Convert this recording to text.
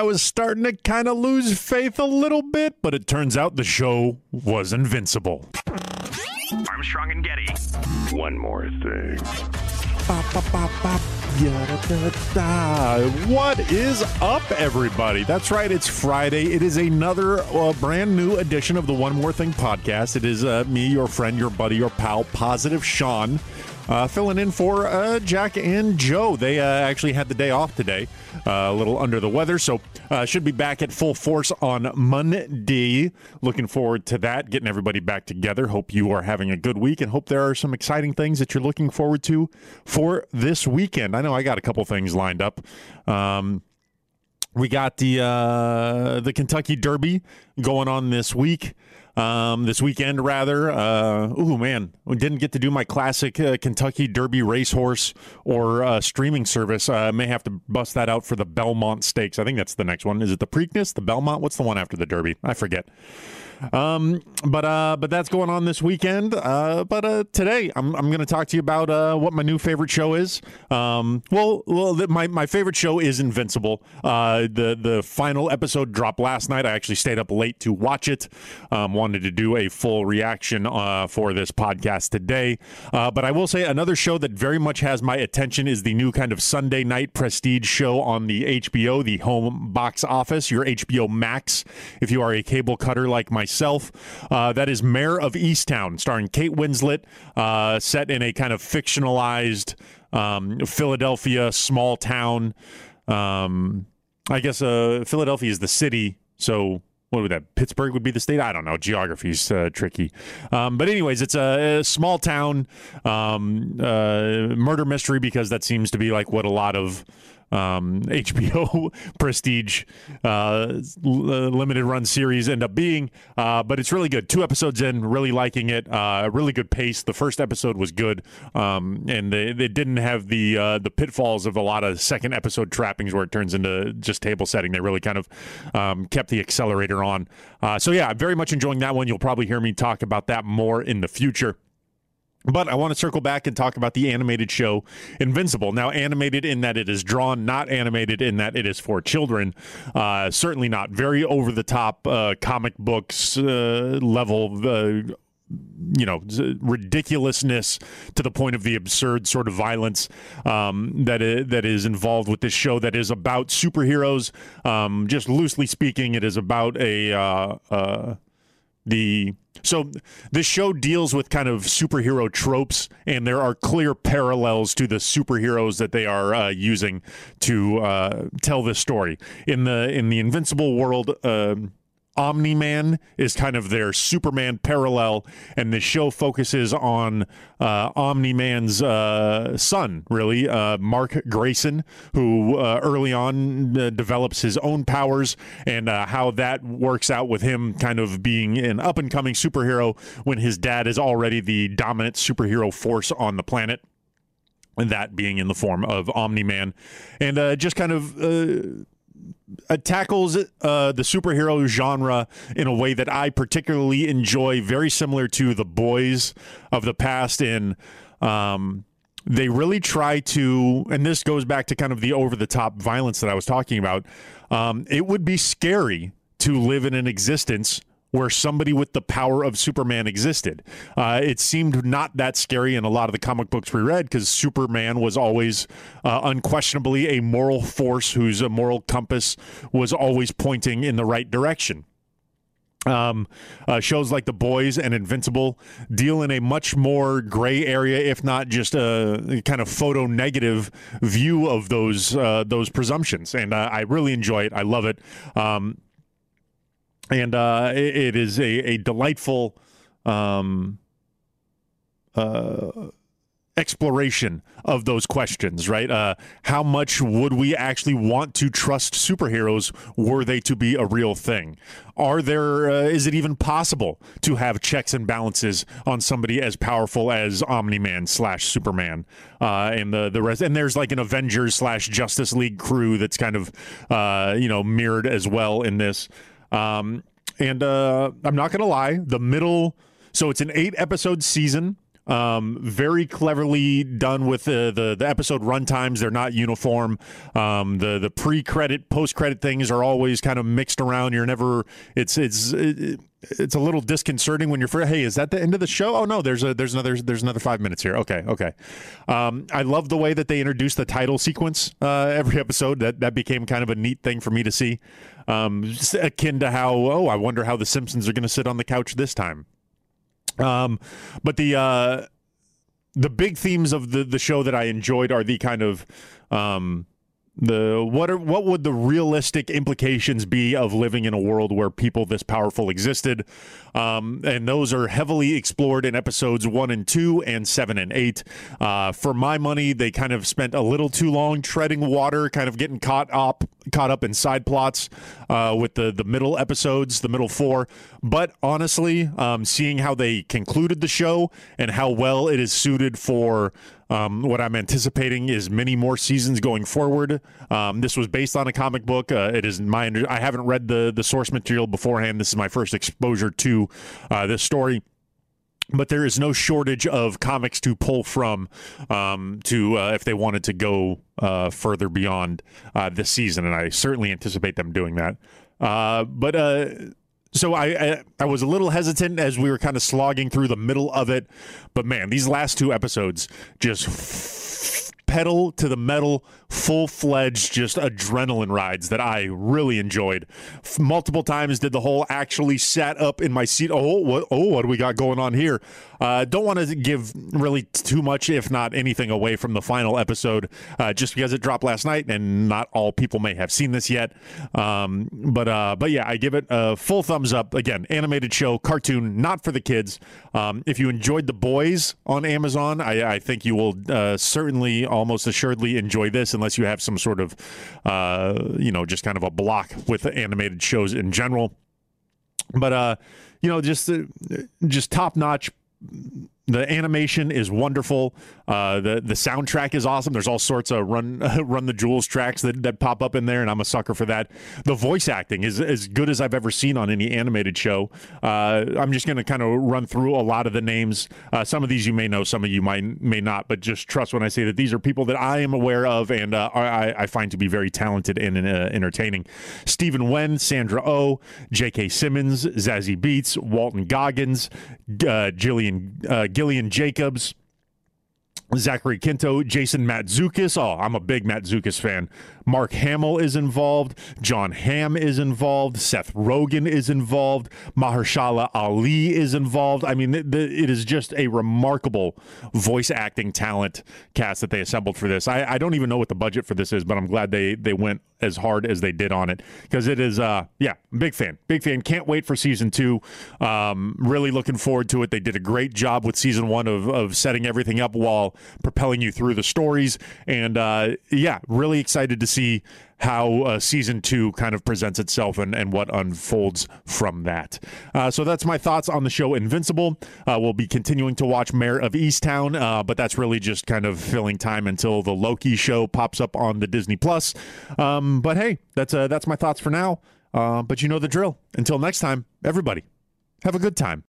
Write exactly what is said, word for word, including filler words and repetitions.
was starting to kind of lose faith a little bit, but it turns out the show was invincible. Armstrong and Getty. One more thing. Bop, bop, bop, bop. Yada-da-da. What is up, everybody? That's right, it's Friday. It is another uh, brand new edition of the One More Thing podcast. It is uh, me, your friend, your buddy, your pal, Positive Sean, uh, filling in for uh, Jack and Joe. They uh, actually had the day off today, uh, a little under the weather, so uh, should be back at full force on Monday. Looking forward to that, getting everybody back together. Hope you are having a good week and hope there are some exciting things that you're looking forward to for this weekend. I know I got a couple things lined up. Um, we got the uh, the Kentucky Derby going on this week. Um, this weekend, rather. Uh, oh, man. We didn't get to do my classic uh, Kentucky Derby racehorse or uh, streaming service. I uh, may have to bust that out for the Belmont Stakes. I think that's the next one. Is it the Preakness? The Belmont? What's the one after the Derby? I forget. Um, but uh, but that's going on this weekend. Uh, but uh, today I'm I'm going to talk to you about uh, what my new favorite show is. Um, well, well, the, my my favorite show is Invincible. Uh, the the final episode dropped last night. I actually stayed up late to watch it. Um, wanted to do a full reaction uh, for this podcast today. Uh, but I will say another show that very much has my attention is the new kind of Sunday night prestige show on the H B O, the home box office, your H B O Max. If you are a cable cutter like myself. Uh, that is Mare of Easttown, starring Kate Winslet, uh, set in a kind of fictionalized um, Philadelphia small town. Um, I guess uh, Philadelphia is the city, so what would that? Pittsburgh would be the state? I don't know. Geography's uh, tricky. Um, but anyways, it's a, a small town um, uh, murder mystery because that seems to be like what a lot of Um, H B O prestige uh, limited run series end up being, uh, but it's really good. Two episodes in, really liking it. Uh, really good pace. The first episode was good, um, and they, they didn't have the uh, the pitfalls of a lot of second episode trappings where it turns into just table setting. They really kind of um, kept the accelerator on. Uh, so yeah, I'm very much enjoying that one. You'll probably hear me talk about that more in the future. But I want to circle back and talk about the animated show Invincible. Now, animated in that it is drawn, not animated in that it is for children. Uh, certainly not very over-the-top uh, comic books uh, level, uh, you know, ridiculousness to the point of the absurd sort of violence um, that is, that is involved with this show that is about superheroes. Um, just loosely speaking, it is about a uh, uh, the... So this show deals with kind of superhero tropes, and there are clear parallels to the superheroes that they are uh, using to uh, tell this story. In the in the Invincible world, uh, Omni-Man is kind of their Superman parallel, and the show focuses on uh, Omni-Man's uh, son, really, uh, Mark Grayson, who uh, early on uh, develops his own powers, and uh, how that works out with him kind of being an up-and-coming superhero when his dad is already the dominant superhero force on the planet. And that being in the form of Omni-Man. And uh, just kind of... Uh, It tackles uh, the superhero genre in a way that I particularly enjoy, very similar to The Boys of the past. In um, they really try to, and this goes back to kind of the over-the-top violence that I was talking about. Um, it would be scary to live in an existence where somebody with the power of Superman existed. Uh, it seemed not that scary in a lot of the comic books we read because Superman was always uh, unquestionably a moral force whose uh, moral compass was always pointing in the right direction. Um, uh, shows like The Boys and Invincible deal in a much more gray area, if not just a kind of photo negative view of those uh, those presumptions. And uh, I really enjoy it. I love it. Um, And uh, it, it is a, a delightful um, uh, exploration of those questions, right? Uh, how much would we actually want to trust superheroes were they to be a real thing? Are there, uh, is it even possible to have checks and balances on somebody as powerful as Omni-Man slash Superman? Uh, and the, the rest, and there's like an Avengers slash Justice League crew that's kind of, uh, you know, mirrored as well in this. Um, and uh, I'm not going to lie, the middle, so it's an eight episode season Um, very cleverly done with the, the, the episode runtimes. They're not uniform. Um, the the pre-credit, post-credit things are always kind of mixed around. You're never. It's it's it, it's a little disconcerting when you're. For, hey, is that the end of the show? Oh no, there's a there's another there's another five minutes here. Okay, okay. Um, I love the way that they introduced the title sequence uh, every episode. That that became kind of a neat thing for me to see. Um, akin to how oh, I wonder how the Simpsons are going to sit on the couch this time. Um, but the uh, the big themes of the, the show that I enjoyed are the kind of um, the what are what would the realistic implications be of living in a world where people this powerful existed, um, and those are heavily explored in episodes one and two and seven and eight. Uh, for my money, they kind of spent a little too long treading water, kind of getting caught up caught up in side plots uh, with the the middle episodes, the middle four. But honestly, um, seeing how they concluded the show and how well it is suited for um, what I'm anticipating is many more seasons going forward. Um, this was based on a comic book. Uh, it is my I haven't read the the source material beforehand. This is my first exposure to uh, this story. But there is no shortage of comics to pull from um, to uh, if they wanted to go uh, further beyond uh, this season, and I certainly anticipate them doing that. Uh, but uh, so I, I I was a little hesitant as we were kind of slogging through the middle of it, but man, these last two episodes just f- pedal to the metal, full-fledged, just adrenaline rides that I really enjoyed. F- multiple times did the whole actually sat up in my seat. Oh, what, oh, what do we got going on here? Uh, don't want to give really too much, if not anything, away from the final episode, uh, just because it dropped last night, and not all people may have seen this yet. Um, but uh, but yeah, I give it a full thumbs up. Again, animated show, cartoon, not for the kids. Um, if you enjoyed The Boys on Amazon, I, I think you will uh, certainly, almost assuredly, enjoy this, unless you have some sort of, uh, you know, just kind of a block with animated shows in general. But uh, you know, just uh, just top notch. The animation is wonderful. Uh, the the soundtrack is awesome. There's all sorts of run run the jewels tracks that, that pop up in there, and I'm a sucker for that. The voice acting is as good as I've ever seen on any animated show. Uh, I'm just going to kind of run through a lot of the names. Uh, some of these you may know, some of you might may not, but just trust when I say that these are people that I am aware of and uh, I, I find to be very talented and uh, entertaining. Stephen Wen, Sandra Oh, J K. Simmons, Zazie Beetz, Walton Goggins, uh, Jillian uh, Gillian Jacobs, Zachary Quinto, Jason Mantzoukas. Oh, I'm a big Mantzoukas fan. Mark Hamill is involved. John Hamm is involved. Seth Rogen is involved. Mahershala Ali is involved. I mean, it, it is just a remarkable voice acting talent cast that they assembled for this. I, I don't even know what the budget for this is, but I'm glad they, they went as hard as they did on it, because it is, uh, yeah, big fan. Big fan. Can't wait for season two. Um, really looking forward to it. They did a great job with season one of, of setting everything up while propelling you through the stories. And, uh, yeah, really excited to see how uh, season two kind of presents itself and, and what unfolds from that. Uh, so that's my thoughts on the show Invincible. Uh, we'll be continuing to watch Mare of Easttown, uh, but that's really just kind of filling time until the Loki show pops up on the Disney Plus. Um, but hey, that's uh, that's my thoughts for now. Uh, but you know the drill. Until next time, everybody, have a good time.